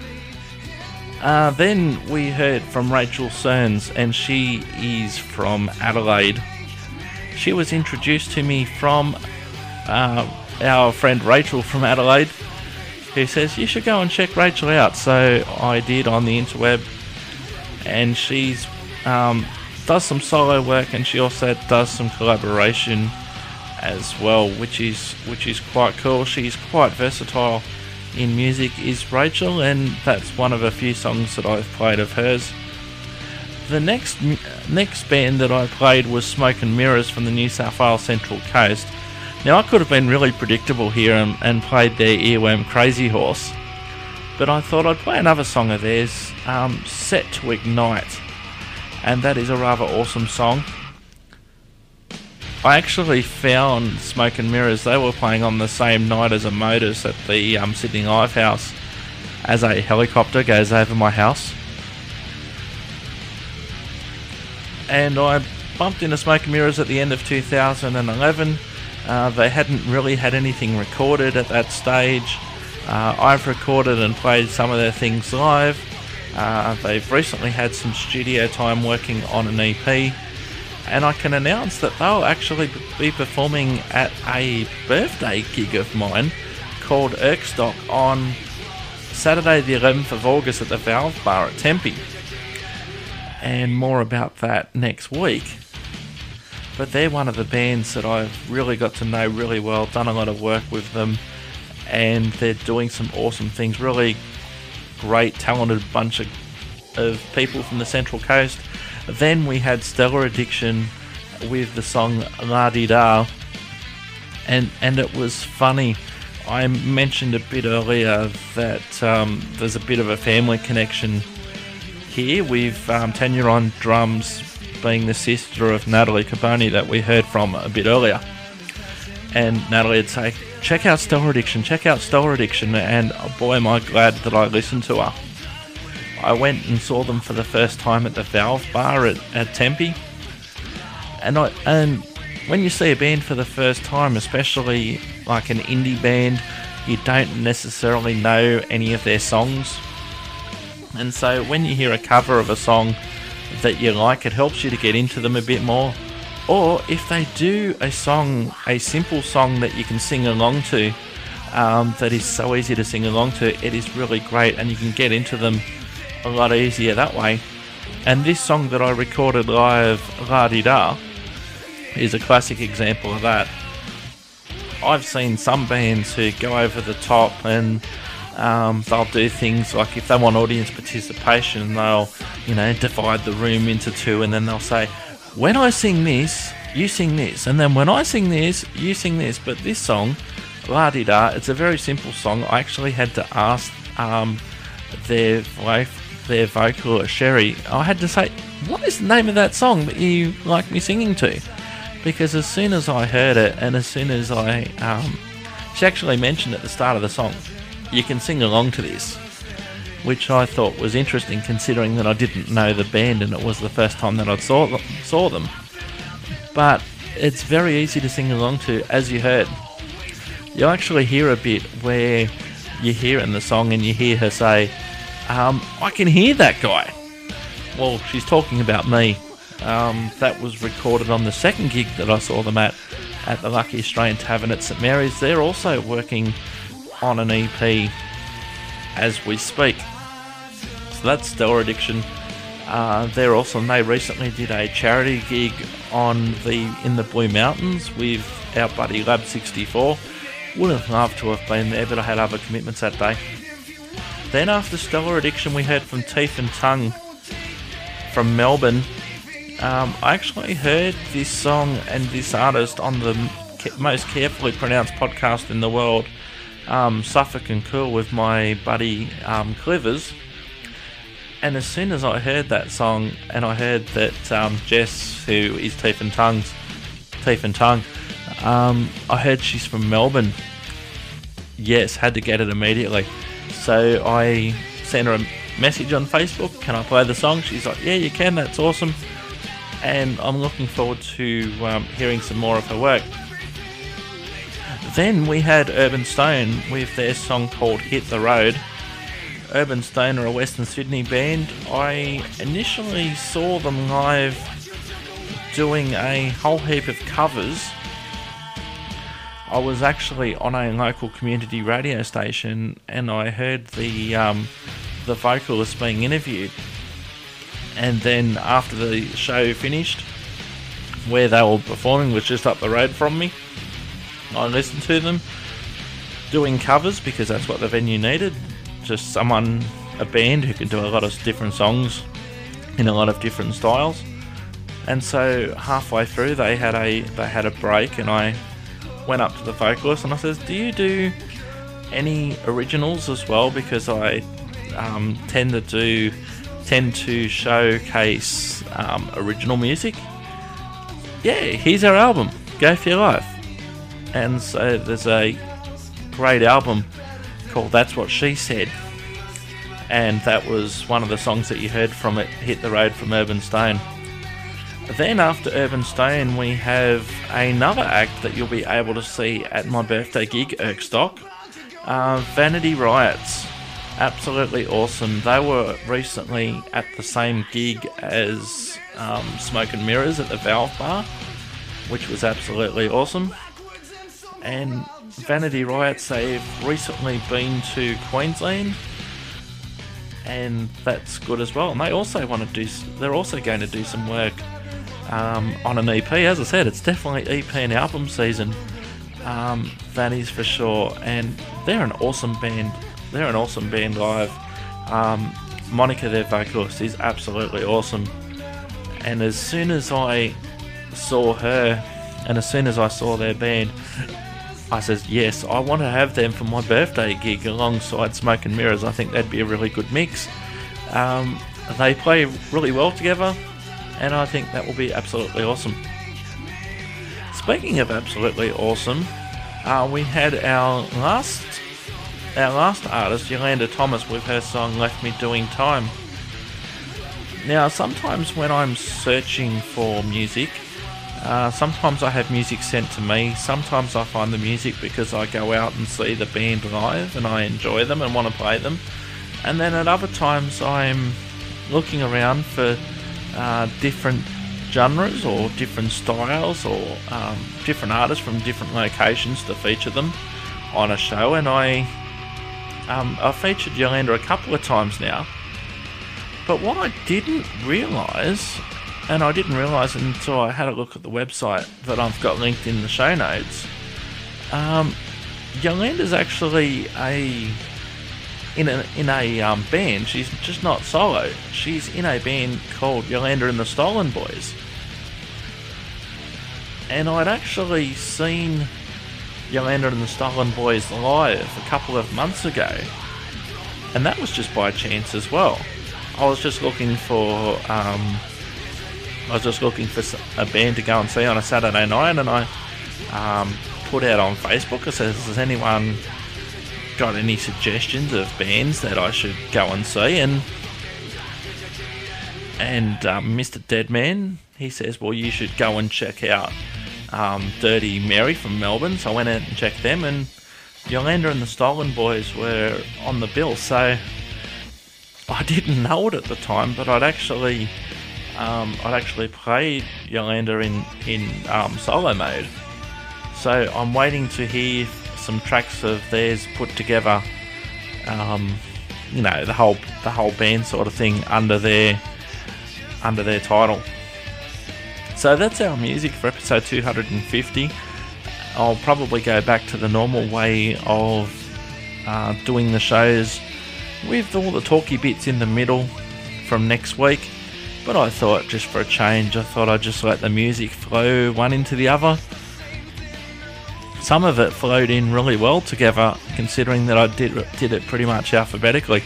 Then we heard from Rachel Cerns, and she is from Adelaide. She was introduced to me from our friend Rachel from Adelaide, who says, you should go and check Rachel out. So I did on the interweb, and she's does some solo work, and she also does some collaboration as well, which is quite cool. She's quite versatile in music, is Rachel, and that's one of a few songs that I've played of hers. The next band that I played was Smoke and Mirrors from the New South Wales Central Coast. Now, I could have been really predictable here and played their earworm Crazy Horse, but I thought I'd play another song of theirs, Set to Ignite, and that is a rather awesome song. I actually found Smoke and Mirrors. They were playing on the same night as a Modus at the Sydney Live House as a helicopter goes over my house. And I bumped into Smoke and Mirrors at the end of 2011. They hadn't really had anything recorded at that stage. I've recorded and played some of their things live. They've recently had some studio time working on an EP. And I can announce that they'll actually be performing at a birthday gig of mine called Erkstock on Saturday the 11th of August at the Valve Bar at Tempe. And more about that next week. But they're one of the bands that I've really got to know really well, done a lot of work with them, and they're doing some awesome things. Really great, talented bunch of people from the Central Coast. Then we had Stellar Addiction with the song La Di Da, and it was funny. I mentioned a bit earlier that there's a bit of a family connection here with Tanya on drums being the sister of Natalie Carboni that we heard from a bit earlier. And Natalie would say, check out Stellar Addiction, and boy am I glad that I listened to her. I went and saw them for the first time at the Valve Bar at Tempe. And when you see a band for the first time, especially like an indie band, you don't necessarily know any of their songs. And so when you hear a cover of a song that you like, it helps you to get into them a bit more. Or if they do a simple song that you can sing along to, that is so easy to sing along to, it is really great, and you can get into them a lot easier that way. And this song that I recorded live, La Di Da, is a classic example of that. I've seen some bands who go over the top and they'll do things like, if they want audience participation, they'll, divide the room into two, and then they'll say, when I sing this, you sing this, and then when I sing this, you sing this. But this song, La-di-da, it's a very simple song. I actually had to ask their vocalist, Sherry, I had to say, what is the name of that song that you like me singing to? Because as soon as I heard it, and as soon as she actually mentioned at the start of the song, you can sing along to this, which I thought was interesting, considering that I didn't know the band and it was the first time that I saw them. But it's very easy to sing along to, as you heard. You'll actually hear a bit where you hear in the song and you hear her say, I can hear that guy. Well, she's talking about me. That was recorded on the second gig that I saw them at the Lucky Australian Tavern at St Mary's. They're also working on an EP as we speak. So that's Stellar Addiction. They recently did a charity gig in the Blue Mountains with our buddy Lab 64. Would have loved to have been there, but I had other commitments that day. Then after Stellar Addiction, we heard from Teeth and Tongue from Melbourne. I actually heard this song and this artist on the most carefully pronounced podcast in the world, Suffolk and Cool, with my buddy Clivers. And as soon as I heard that song, and I heard that Jess, who is Teeth and Tongue, I heard she's from Melbourne. Yes, had to get it immediately. So I sent her a message on Facebook, can I play the song? She's like, yeah, you can, that's awesome. And I'm looking forward to hearing some more of her work. Then we had Urban Stone with their song called Hit the Road. Urban Stone are a Western Sydney band. I initially saw them live doing a whole heap of covers. I was actually on a local community radio station and I heard the vocalist being interviewed. And then after the show finished, where they were performing was just up the road from me, I listened to them doing covers because that's what the venue needed. Just a band who could do a lot of different songs in a lot of different styles. And so halfway through they had a break, and I went up to the vocalist and I says, do you do any originals as well? Because I tend to showcase original music. Yeah, here's our album, Go For Your Life. And so there's a great album called That's What She Said, and that was one of the songs that you heard from it, Hit the Road, from Urban Stone. Then after Urban Stone, we have another act that you'll be able to see at my birthday gig, Erkstock, Vanity Riots. Absolutely awesome. They were recently at the same gig as Smoke and Mirrors at the Valve Bar, which was absolutely awesome. And Vanity Riots, they've recently been to Queensland, and that's good as well. And they're also going to do some work on an EP. As I said, it's definitely EP and album season. Vanny's for sure, and they're an awesome band. They're an awesome band live. Monica, their vocalist, is absolutely awesome. And as soon as I saw her, and as soon as I saw their band, I says, yes, I want to have them for my birthday gig alongside Smoke and Mirrors. I think that'd be a really good mix. They play really well together, and I think that will be absolutely awesome. Speaking of absolutely awesome, we had our last artist, Yolanda Thomas, with her song Left Me Doing Time. Now, sometimes when I'm searching for music, sometimes I have music sent to me. Sometimes I find the music because I go out and see the band live and I enjoy them and want to play them. And then at other times I'm looking around for different genres or different styles or different artists from different locations to feature them on a show. And I've featured Yolanda a couple of times now. But what I didn't realise and I didn't realise until I had a look at the website that I've got linked in the show notes. Yolanda's actually in a band. She's just not solo. She's in a band called Yolanda and the Stolen Boys. And I'd actually seen Yolanda and the Stolen Boys live a couple of months ago, and that was just by chance as well. I was just looking for a band to go and see on a Saturday night, and I put out on Facebook. I said, "Has anyone got any suggestions of bands that I should go and see?" And Mr. Deadman, he says, "Well, you should go and check out Dirty Mary from Melbourne." So I went out and checked them, and Yolanda and the Stolen Boys were on the bill. So I didn't know it at the time, but I'd actually played Yolanda in solo mode. So I'm waiting to hear some tracks of theirs put together, the whole band sort of thing under their title. So that's our music for episode 250. I'll probably go back to the normal way of doing the shows with all the talky bits in the middle from next week. But I thought, just for a change, I'd just let the music flow one into the other. Some of it flowed in really well together, considering that I did it pretty much alphabetically.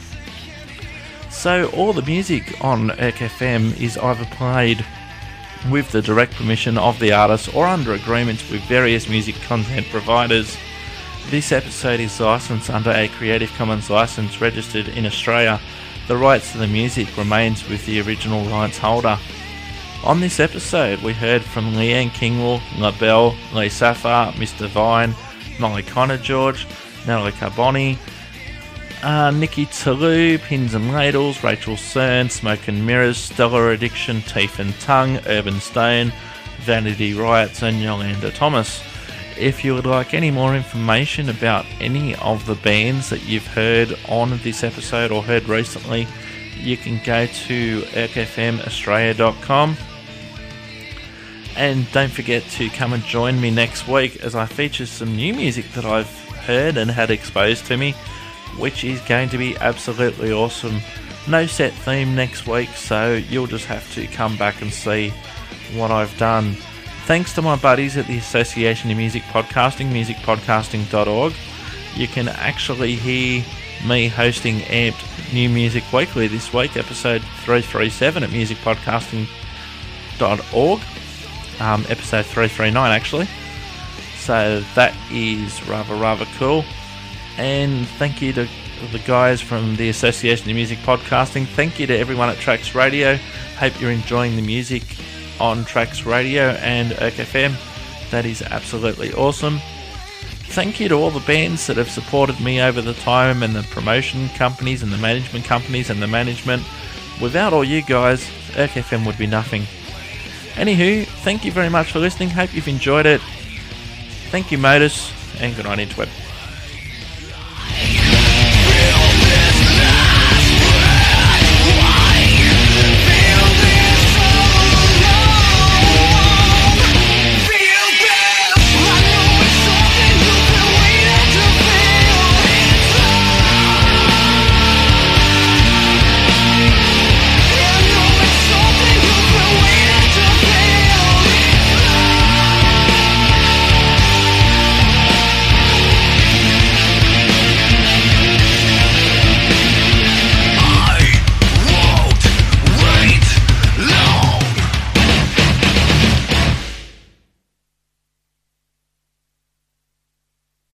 So all the music on ERC FM is either played with the direct permission of the artist or under agreements with various music content providers. This episode is licensed under a Creative Commons license registered in Australia. The rights to the music remains with the original rights holder. On this episode, we heard from Leanne Kingwell, LaBelle, Lee Safar, Mr. Vine, Molly Connor-George, Natalie Carboni, Nikki Toulouse, Pins and Ladles, Rachel Cern, Smoke and Mirrors, Stellar Addiction, Teeth and Tongue, Urban Stone, Vanity Riots, and Yolanda Thomas. If you would like any more information about any of the bands that you've heard on this episode or heard recently, you can go to ercfmaustralia.com. And don't forget to come and join me next week as I feature some new music that I've heard and had exposed to me, which is going to be absolutely awesome. No set theme next week, so you'll just have to come back and see what I've done. Thanks to my buddies at the Association of Music Podcasting, musicpodcasting.org. You can actually hear me hosting Amped New Music Weekly this week, episode 337 at musicpodcasting.org. Episode 339 actually. So that is rather cool. And thank you to the guys from the Association of Music Podcasting. Thank you to everyone at Trax Radio. Hope you're enjoying the music on Trax Radio and ERC FM. That is absolutely awesome. Thank you to all the bands that have supported me over the time, and the promotion companies and the management companies and the management. Without all you guys, ERC FM would be nothing. Anywho, thank you very much for listening. Hope you've enjoyed it. Thank you, Modus, and good night, Interweb.